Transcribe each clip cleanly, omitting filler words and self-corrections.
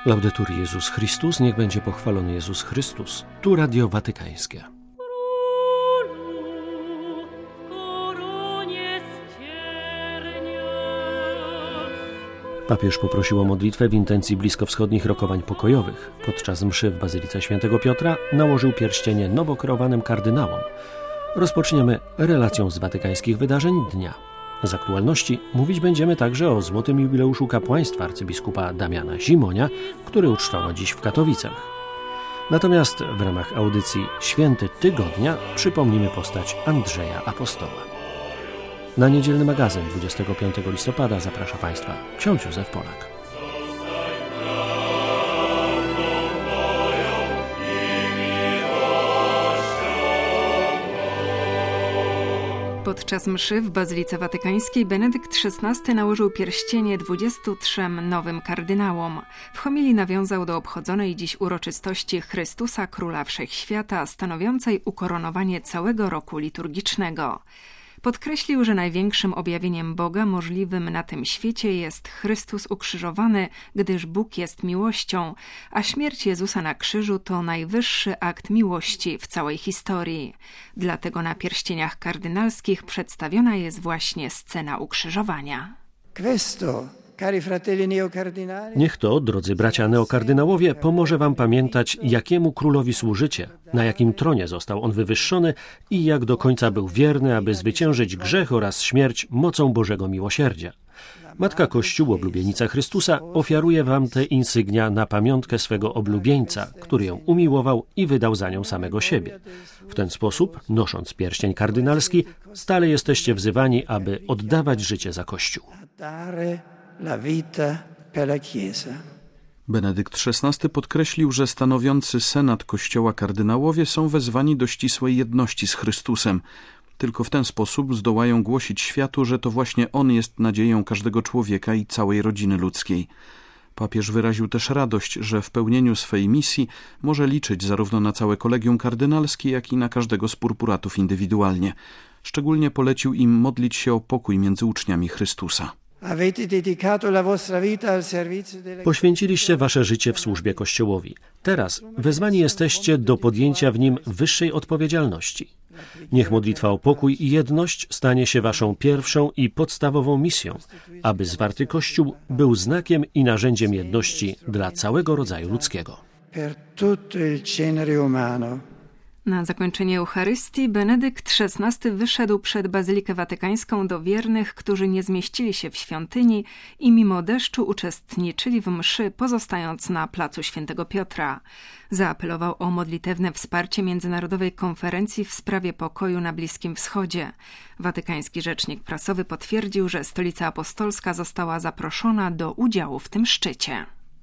Laudetur Jezus Chrystus, niech będzie pochwalony Jezus Chrystus. Tu Radio Watykańskie. Papież poprosił o modlitwę w intencji bliskowschodnich rokowań pokojowych. Podczas mszy w Bazylice Świętego Piotra nałożył pierścienie nowo kreowanym kardynałom. Rozpoczniemy relacją z watykańskich wydarzeń dnia. Z aktualności mówić będziemy także o złotym jubileuszu kapłaństwa arcybiskupa Damiana Zimonia, który ucztował dziś w Katowicach. Natomiast w ramach audycji Święty Tygodnia przypomnimy postać Andrzeja Apostoła. Na niedzielny magazyn 25 listopada zaprasza Państwa ksiądz Józef Polak. Podczas mszy w Bazylice Watykańskiej Benedykt XVI nałożył pierścienie 23 nowym kardynałom. W homilii nawiązał do obchodzonej dziś uroczystości Chrystusa Króla Wszechświata, stanowiącej ukoronowanie całego roku liturgicznego. Podkreślił, że największym objawieniem Boga możliwym na tym świecie jest Chrystus ukrzyżowany, gdyż Bóg jest miłością, a śmierć Jezusa na krzyżu to najwyższy akt miłości w całej historii. Dlatego na pierścieniach kardynalskich przedstawiona jest właśnie scena ukrzyżowania. Niech to, drodzy bracia neokardynałowie, pomoże wam pamiętać, jakiemu królowi służycie, na jakim tronie został on wywyższony i jak do końca był wierny, aby zwyciężyć grzech oraz śmierć mocą Bożego miłosierdzia. Matka Kościół, oblubienica Chrystusa, ofiaruje wam te insygnia na pamiątkę swego oblubieńca, który ją umiłował i wydał za nią samego siebie. W ten sposób, nosząc pierścień kardynalski, stale jesteście wzywani, aby oddawać życie za Kościół. Benedykt XVI podkreślił, że stanowiący senat Kościoła kardynałowie są wezwani do ścisłej jedności z Chrystusem. Tylko w ten sposób zdołają głosić światu, że to właśnie On jest nadzieją każdego człowieka i całej rodziny ludzkiej. Papież wyraził też radość, że w pełnieniu swej misji może liczyć zarówno na całe kolegium kardynalskie, jak i na każdego z purpuratów indywidualnie. Szczególnie polecił im modlić się o pokój między uczniami Chrystusa. Poświęciliście wasze życie w służbie Kościołowi. Teraz wezwani jesteście do podjęcia w nim wyższej odpowiedzialności. Niech modlitwa o pokój i jedność stanie się waszą pierwszą i podstawową misją, aby zwarty Kościół był znakiem i narzędziem jedności dla całego rodzaju ludzkiego. Na zakończenie Eucharystii Benedykt XVI wyszedł przed Bazylikę Watykańską do wiernych, którzy nie zmieścili się w świątyni i mimo deszczu uczestniczyli w mszy, pozostając na placu Świętego Piotra. Zaapelował o modlitewne wsparcie Międzynarodowej Konferencji w sprawie pokoju na Bliskim Wschodzie. Watykański rzecznik prasowy potwierdził, że Stolica Apostolska została zaproszona do udziału w tym szczycie.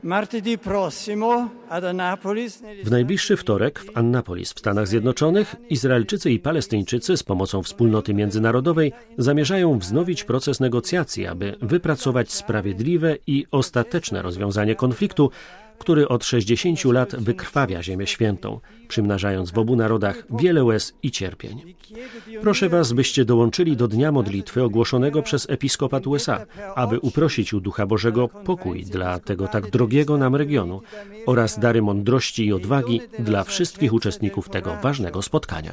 W najbliższy wtorek w Annapolis w Stanach Zjednoczonych Izraelczycy i Palestyńczycy z pomocą wspólnoty międzynarodowej zamierzają wznowić proces negocjacji, aby wypracować sprawiedliwe i ostateczne rozwiązanie konfliktu, który od 60 lat wykrwawia Ziemię Świętą, przymnażając w obu narodach wiele łez i cierpień. Proszę was, byście dołączyli do Dnia Modlitwy ogłoszonego przez Episkopat USA, aby uprosić u Ducha Bożego pokój dla tego tak drogiego nam regionu oraz dary mądrości i odwagi dla wszystkich uczestników tego ważnego spotkania.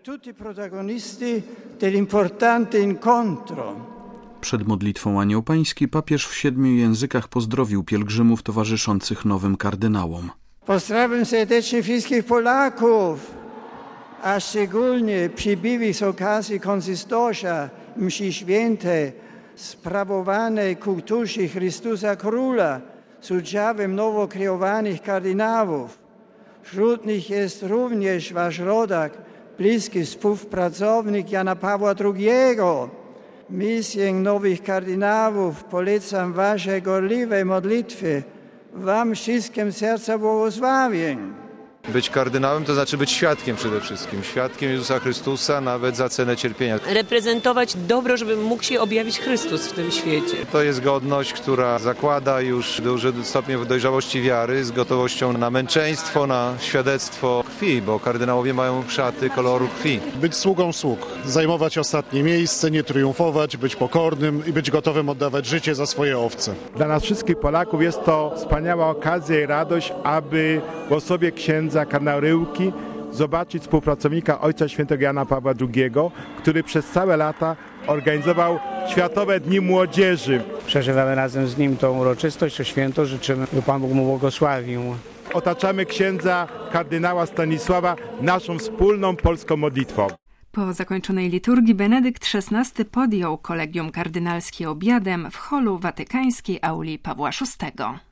Przed modlitwą Anioł Pański papież w 7 językach pozdrowił pielgrzymów towarzyszących nowym kardynałom. Pozdrawiam serdecznie wszystkich Polaków, a szczególnie przybyłych z okazji konsystorza mszy świętej sprawowanej ku duszy Chrystusa Króla z udziałem nowo kreowanych kardynałów. Wśród nich jest również wasz rodak, bliski współpracownik Jana Pawła II. Misję nowych kardynałów polecam waszej gorliwej modlitwy. Wam wszystkim serca błogosławień. Być kardynałem to znaczy być świadkiem przede wszystkim. Świadkiem Jezusa Chrystusa, nawet za cenę cierpienia. Reprezentować dobro, żeby mógł się objawić Chrystus w tym świecie. To jest godność, która zakłada już duży stopień dojrzałości wiary z gotowością na męczeństwo, na świadectwo krwi, bo kardynałowie mają szaty koloru krwi. Być sługą sług, zajmować ostatnie miejsce, nie triumfować, być pokornym i być gotowym oddawać życie za swoje owce. Dla nas wszystkich Polaków jest to wspaniała okazja i radość, aby w osobie księdza kardynała Ryłki zobaczyć współpracownika Ojca Świętego Jana Pawła II, który przez całe lata organizował Światowe Dni Młodzieży. Przeżywamy razem z nim tą uroczystość, to święto, życzymy, by Pan Bóg mu błogosławił. Otaczamy księdza kardynała Stanisława naszą wspólną polską modlitwą. Po zakończonej liturgii Benedykt XVI podjął kolegium kardynalskie obiadem w holu watykańskiej auli Pawła VI.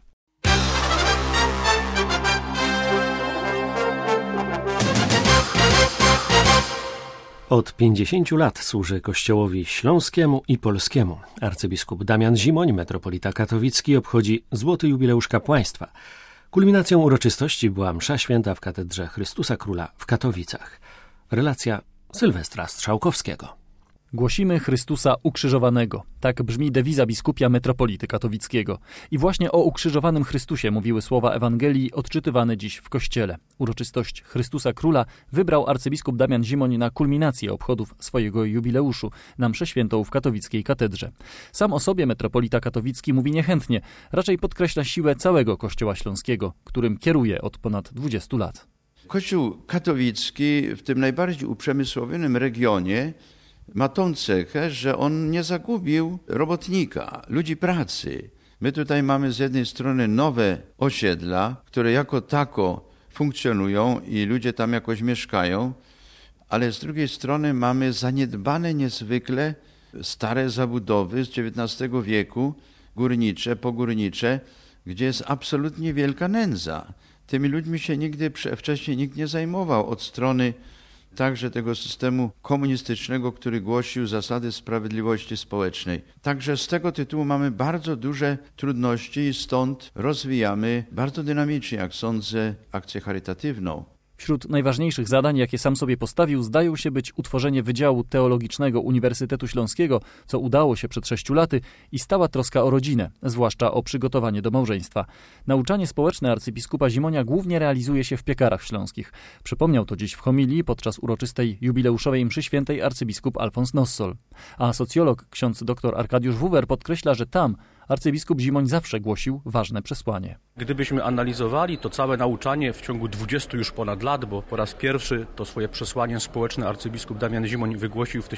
Od 50 lat służy Kościołowi Śląskiemu i Polskiemu. Arcybiskup Damian Zimoń, metropolita katowicki, obchodzi złoty jubileusz kapłaństwa. Kulminacją uroczystości była msza święta w katedrze Chrystusa Króla w Katowicach. Relacja Sylwestra Strzałkowskiego. Głosimy Chrystusa ukrzyżowanego. Tak brzmi dewiza biskupia metropolity katowickiego. I właśnie o ukrzyżowanym Chrystusie mówiły słowa Ewangelii odczytywane dziś w kościele. Uroczystość Chrystusa Króla wybrał arcybiskup Damian Zimoń na kulminację obchodów swojego jubileuszu na mszę świętą w katowickiej katedrze. Sam o sobie metropolita katowicki mówi niechętnie, raczej podkreśla siłę całego Kościoła Śląskiego, którym kieruje od ponad 20 lat. Kościół katowicki w tym najbardziej uprzemysłowionym regionie ma tą cechę, że on nie zagubił robotnika, ludzi pracy. My tutaj mamy z jednej strony nowe osiedla, które jako tako funkcjonują i ludzie tam jakoś mieszkają, ale z drugiej strony mamy zaniedbane niezwykle stare zabudowy z XIX wieku, górnicze, pogórnicze, gdzie jest absolutnie wielka nędza. Tymi ludźmi się nigdy wcześniej nikt nie zajmował od strony także tego systemu komunistycznego, który głosił zasady sprawiedliwości społecznej. Także z tego tytułu mamy bardzo duże trudności i stąd rozwijamy bardzo dynamicznie, jak sądzę, akcję charytatywną. Wśród najważniejszych zadań, jakie sam sobie postawił, zdają się być utworzenie Wydziału Teologicznego Uniwersytetu Śląskiego, co udało się przed 6 laty, i stała troska o rodzinę, zwłaszcza o przygotowanie do małżeństwa. Nauczanie społeczne arcybiskupa Zimonia głównie realizuje się w Piekarach Śląskich. Przypomniał to dziś w homilii podczas uroczystej jubileuszowej mszy świętej arcybiskup Alfons Nossol. A socjolog ksiądz dr Arkadiusz Wuwer podkreśla, że tam arcybiskup Zimoń zawsze głosił ważne przesłanie. Gdybyśmy analizowali to całe nauczanie w ciągu 20 już ponad lat, bo po raz pierwszy to swoje przesłanie społeczne arcybiskup Damian Zimoń wygłosił w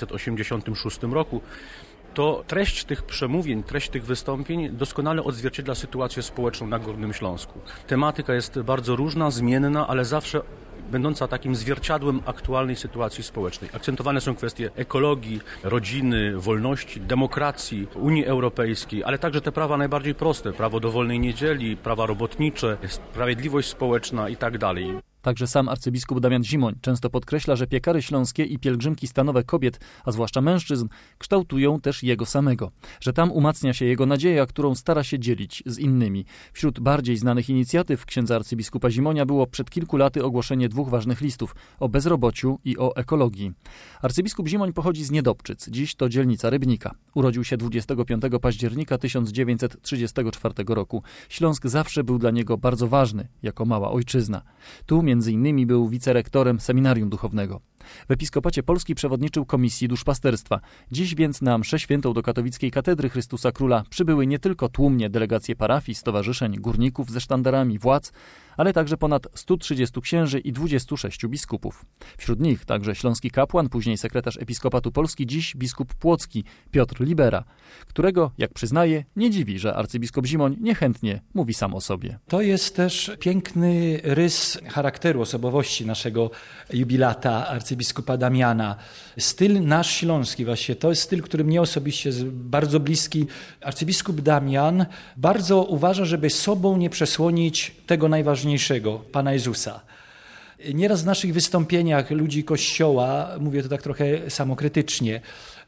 1986 roku, to treść tych przemówień, treść tych wystąpień doskonale odzwierciedla sytuację społeczną na Górnym Śląsku. Tematyka jest bardzo różna, zmienna, ale zawsze będąca takim zwierciadłem aktualnej sytuacji społecznej. Akcentowane są kwestie ekologii, rodziny, wolności, demokracji, Unii Europejskiej, ale także te prawa najbardziej proste, prawo do wolnej niedzieli, prawa robotnicze, sprawiedliwość społeczna i tak dalej. Także sam arcybiskup Damian Zimoń często podkreśla, że piekary śląskie i pielgrzymki stanowe kobiet, a zwłaszcza mężczyzn, kształtują też jego samego. Że tam umacnia się jego nadzieja, którą stara się dzielić z innymi. Wśród bardziej znanych inicjatyw księdza arcybiskupa Zimonia było przed kilku laty ogłoszenie 2 ważnych listów o bezrobociu i o ekologii. Arcybiskup Zimoń pochodzi z Niedobczyc, dziś to dzielnica Rybnika. Urodził się 25 października 1934 roku. Śląsk zawsze był dla niego bardzo ważny, jako mała ojczyzna. Tu między innymi był wicerektorem seminarium duchownego. W Episkopacie Polski przewodniczył Komisji Duszpasterstwa. Dziś więc na mszę świętą do katowickiej katedry Chrystusa Króla przybyły nie tylko tłumnie delegacje parafii, stowarzyszeń, górników ze sztandarami, władz, ale także ponad 130 księży i 26 biskupów. Wśród nich także śląski kapłan, później sekretarz Episkopatu Polski, dziś biskup płocki Piotr Libera, którego, jak przyznaje, nie dziwi, że arcybiskup Zimoń niechętnie mówi sam o sobie. To jest też piękny rys charakteru, osobowości naszego jubilata arcybiskupa Damiana. Styl nasz śląski właśnie, to jest styl, który mnie osobiście jest bardzo bliski. Arcybiskup Damian bardzo uważa, żeby sobą nie przesłonić tego najważniejszego, Pana Jezusa. Nieraz w naszych wystąpieniach ludzi Kościoła, mówię to tak trochę samokrytycznie,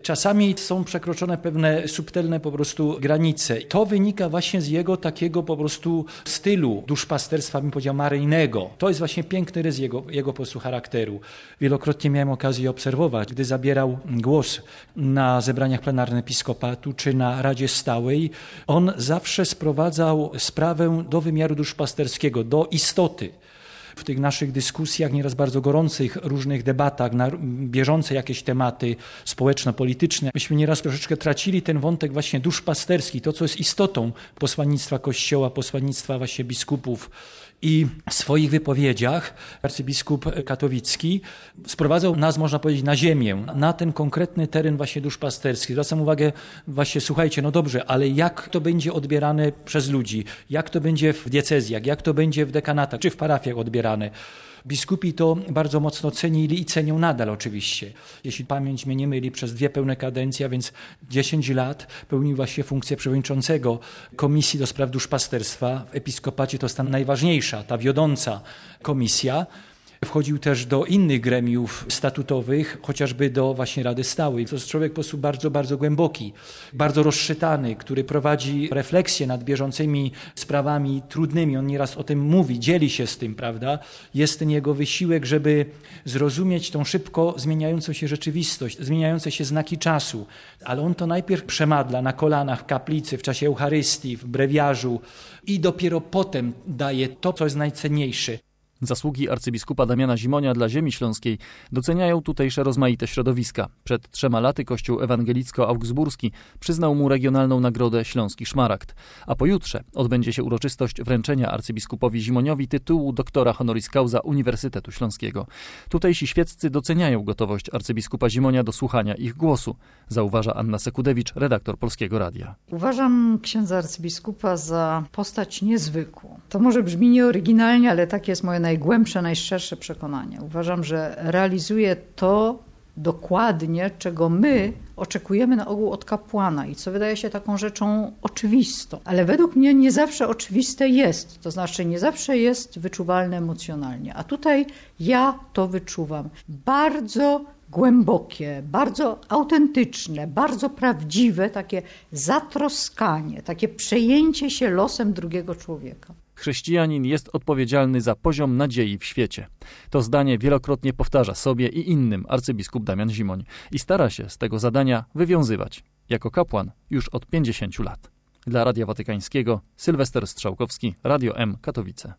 Czasami są przekroczone pewne subtelne po prostu granice. To wynika właśnie z jego takiego po prostu stylu duszpasterstwa, bym powiedział, maryjnego. To jest właśnie piękny rys jego po prostu charakteru. Wielokrotnie miałem okazję obserwować, gdy zabierał głos na zebraniach plenarnych episkopatu czy na Radzie Stałej. On zawsze sprowadzał sprawę do wymiaru duszpasterskiego, do istoty. W tych naszych dyskusjach, nieraz bardzo gorących, różnych debatach na bieżące jakieś tematy społeczno-polityczne, myśmy nieraz troszeczkę tracili ten wątek właśnie duszpasterski, to co jest istotą posłannictwa Kościoła, posłannictwa właśnie biskupów. I w swoich wypowiedziach arcybiskup katowicki sprowadzał nas, można powiedzieć, na ziemię, na ten konkretny teren właśnie duszpasterski. Zwracam uwagę właśnie, słuchajcie, no dobrze, ale jak to będzie odbierane przez ludzi? Jak to będzie w diecezjach? Jak to będzie w dekanatach? Czy w parafiach odbierane? Biskupi to bardzo mocno cenili i cenią nadal oczywiście. Jeśli pamięć mnie nie myli, przez 2 pełne kadencje, a więc 10 lat pełnił właśnie funkcję przewodniczącego Komisji do Spraw Duszpasterstwa. W episkopacie to jest ta najważniejsza, ta wiodąca komisja. Wchodził też do innych gremiów statutowych, chociażby do właśnie Rady Stałej. To jest człowiek po prostu bardzo, bardzo głęboki, bardzo rozszytany, który prowadzi refleksję nad bieżącymi sprawami trudnymi. On nieraz o tym mówi, dzieli się z tym, prawda? Jest ten jego wysiłek, żeby zrozumieć tą szybko zmieniającą się rzeczywistość, zmieniające się znaki czasu. Ale on to najpierw przemadla na kolanach w kaplicy, w czasie Eucharystii, w brewiarzu i dopiero potem daje to, co jest najcenniejsze. Zasługi arcybiskupa Damiana Zimonia dla ziemi śląskiej doceniają tutejsze rozmaite środowiska. Przed 3 laty Kościół ewangelicko-augsburski przyznał mu regionalną nagrodę Śląski Szmaragd, a pojutrze odbędzie się uroczystość wręczenia arcybiskupowi Zimoniowi tytułu doktora honoris causa Uniwersytetu Śląskiego. Tutejsi świeccy doceniają gotowość arcybiskupa Zimonia do słuchania ich głosu, zauważa Anna Sekudewicz, redaktor Polskiego Radia. Uważam księdza arcybiskupa za postać niezwykłą. To może brzmi nieoryginalnie, ale takie jest moje najgłębsze, najszczersze przekonanie. Uważam, że realizuje to dokładnie, czego my oczekujemy na ogół od kapłana i co wydaje się taką rzeczą oczywistą. Ale według mnie nie zawsze oczywiste jest, to znaczy nie zawsze jest wyczuwalne emocjonalnie. A tutaj ja to wyczuwam. Bardzo głębokie, bardzo autentyczne, bardzo prawdziwe, takie zatroskanie, takie przejęcie się losem drugiego człowieka. Chrześcijanin jest odpowiedzialny za poziom nadziei w świecie. To zdanie wielokrotnie powtarza sobie i innym arcybiskup Damian Zimoń i stara się z tego zadania wywiązywać. Jako kapłan już od 50 lat. Dla Radia Watykańskiego Sylwester Strzałkowski, Radio M, Katowice.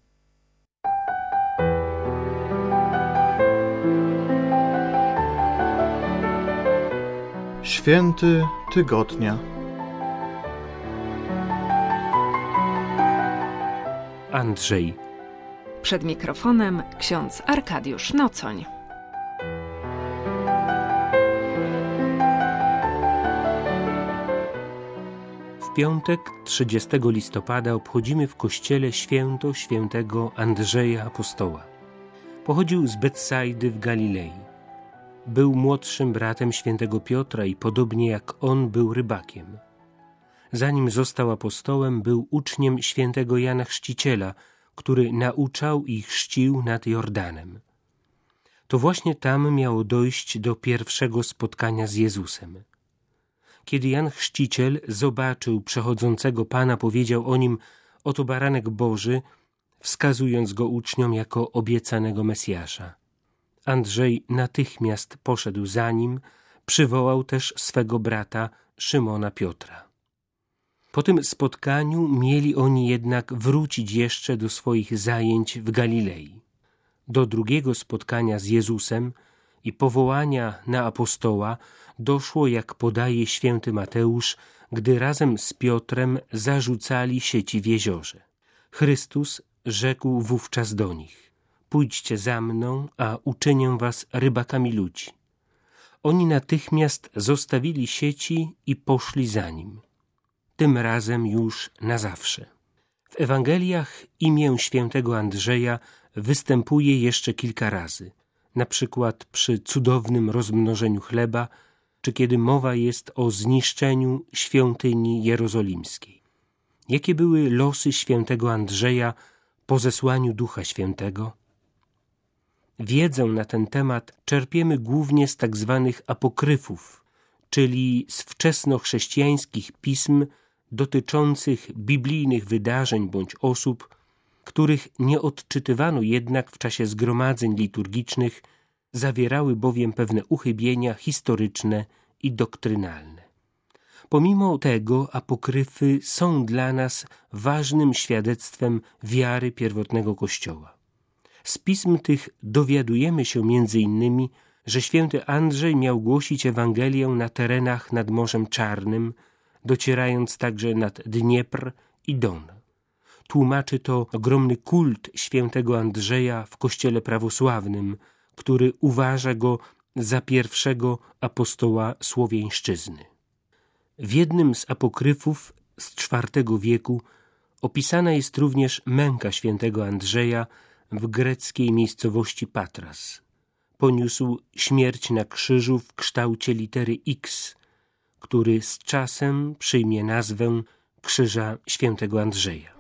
Święty tygodnia. Andrzej. Przed mikrofonem ksiądz Arkadiusz Nocoń. W piątek 30 listopada obchodzimy w kościele święto świętego Andrzeja Apostoła. Pochodził z Betsajdy w Galilei. Był młodszym bratem świętego Piotra i podobnie jak on był rybakiem. Zanim został apostołem, był uczniem świętego Jana Chrzciciela, który nauczał i chrzcił nad Jordanem. To właśnie tam miało dojść do pierwszego spotkania z Jezusem. Kiedy Jan Chrzciciel zobaczył przechodzącego Pana, powiedział o nim: oto baranek Boży, wskazując go uczniom jako obiecanego Mesjasza. Andrzej natychmiast poszedł za nim, przywołał też swego brata Szymona Piotra. Po tym spotkaniu mieli oni jednak wrócić jeszcze do swoich zajęć w Galilei. Do drugiego spotkania z Jezusem i powołania na apostoła doszło, jak podaje święty Mateusz, gdy razem z Piotrem zarzucali sieci w jeziorze. Chrystus rzekł wówczas do nich: pójdźcie za mną, a uczynię was rybakami ludzi. Oni natychmiast zostawili sieci i poszli za nim. Tym razem już na zawsze. W Ewangeliach imię świętego Andrzeja występuje jeszcze kilka razy, na przykład przy cudownym rozmnożeniu chleba, czy kiedy mowa jest o zniszczeniu świątyni jerozolimskiej. Jakie były losy świętego Andrzeja po zesłaniu Ducha Świętego? Wiedzę na ten temat czerpiemy głównie z tak zwanych apokryfów, czyli z wczesnochrześcijańskich pism dotyczących biblijnych wydarzeń bądź osób, których nie odczytywano jednak w czasie zgromadzeń liturgicznych, zawierały bowiem pewne uchybienia historyczne i doktrynalne. Pomimo tego apokryfy są dla nas ważnym świadectwem wiary pierwotnego Kościoła. Z pism tych dowiadujemy się m.in., że święty Andrzej miał głosić Ewangelię na terenach nad Morzem Czarnym, docierając także nad Dniepr i Don. Tłumaczy to ogromny kult świętego Andrzeja w Kościele prawosławnym, który uważa go za pierwszego apostoła słowiańszczyzny. W jednym z apokryfów z IV wieku opisana jest również męka świętego Andrzeja w greckiej miejscowości Patras. Poniósł śmierć na krzyżu w kształcie litery X, który z czasem przyjmie nazwę Krzyża świętego Andrzeja.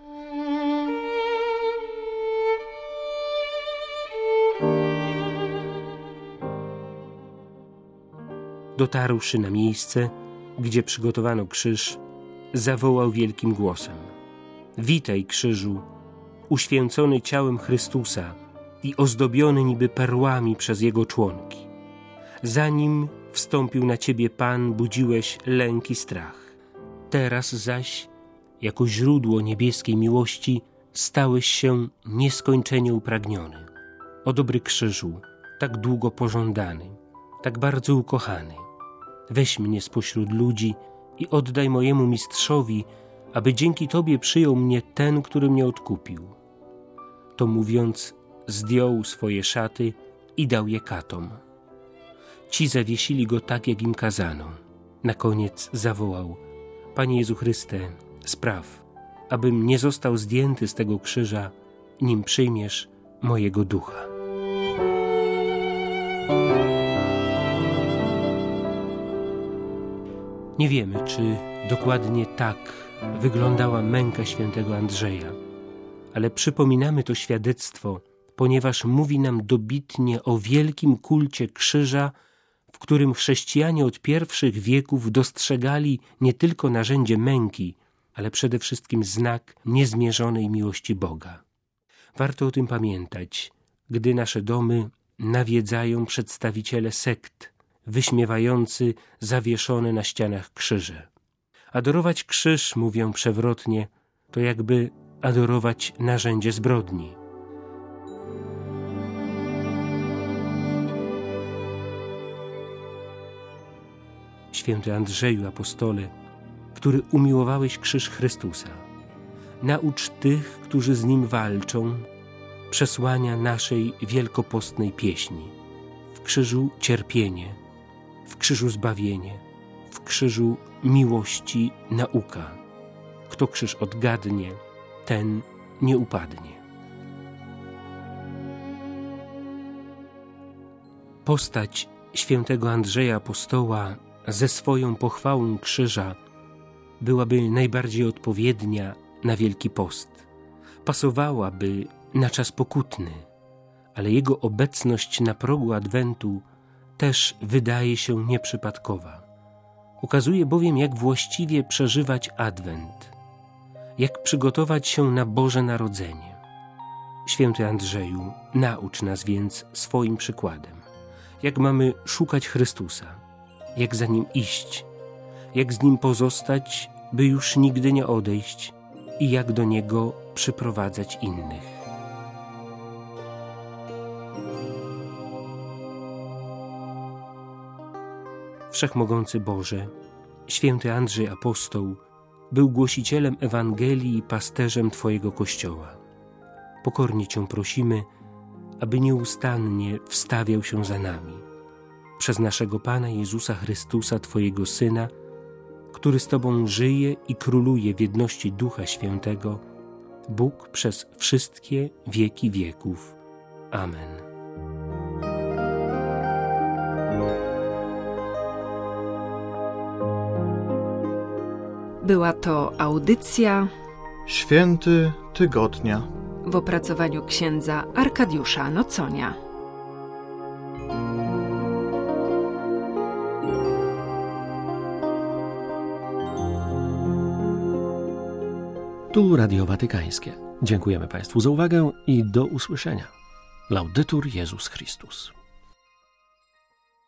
Dotarłszy na miejsce, gdzie przygotowano krzyż, zawołał wielkim głosem: „Witaj, krzyżu, uświęcony ciałem Chrystusa i ozdobiony niby perłami przez Jego członki. Zanim wstąpił na Ciebie Pan, budziłeś lęk i strach. Teraz zaś, jako źródło niebieskiej miłości, stałeś się nieskończenie upragniony. O dobry krzyżu, tak długo pożądany, tak bardzo ukochany, weź mnie spośród ludzi i oddaj mojemu mistrzowi, aby dzięki Tobie przyjął mnie ten, który mnie odkupił”. To mówiąc, zdjął swoje szaty i dał je katom. Ci zawiesili go tak, jak im kazano. Na koniec zawołał: „Panie Jezu Chryste, spraw, abym nie został zdjęty z tego krzyża, nim przyjmiesz mojego ducha”. Nie wiemy, czy dokładnie tak wyglądała męka świętego Andrzeja, ale przypominamy to świadectwo, ponieważ mówi nam dobitnie o wielkim kulcie krzyża, w którym chrześcijanie od pierwszych wieków dostrzegali nie tylko narzędzie męki, ale przede wszystkim znak niezmierzonej miłości Boga. Warto o tym pamiętać, gdy nasze domy nawiedzają przedstawiciele sekt, wyśmiewający zawieszone na ścianach krzyże. Adorować krzyż, mówią przewrotnie, to jakby adorować narzędzie zbrodni. Święty Andrzeju apostole, który umiłowałeś krzyż Chrystusa, naucz tych, którzy z nim walczą, przesłania naszej wielkopostnej pieśni. W krzyżu cierpienie, w krzyżu zbawienie, w krzyżu miłości nauka. Kto krzyż odgadnie, ten nie upadnie. Postać świętego Andrzeja apostoła ze swoją pochwałą krzyża byłaby najbardziej odpowiednia na Wielki Post. Pasowałaby na czas pokutny, ale jego obecność na progu Adwentu też wydaje się nieprzypadkowa. Ukazuje bowiem, jak właściwie przeżywać Adwent, jak przygotować się na Boże Narodzenie. Święty Andrzeju, naucz nas więc swoim przykładem, jak mamy szukać Chrystusa, jak za Nim iść, jak z Nim pozostać, by już nigdy nie odejść i jak do Niego przyprowadzać innych. Wszechmogący Boże, święty Andrzej apostoł był głosicielem Ewangelii i pasterzem Twojego Kościoła. Pokornie Cię prosimy, aby nieustannie wstawiał się za nami. Przez naszego Pana Jezusa Chrystusa, Twojego Syna, który z Tobą żyje i króluje w jedności Ducha Świętego, Bóg przez wszystkie wieki wieków. Amen. Była to audycja Święty Tygodnia w opracowaniu księdza Arkadiusza Noconia. Tu Radio Watykańskie. Dziękujemy Państwu za uwagę i do usłyszenia. Laudetur Jezus Chrystus.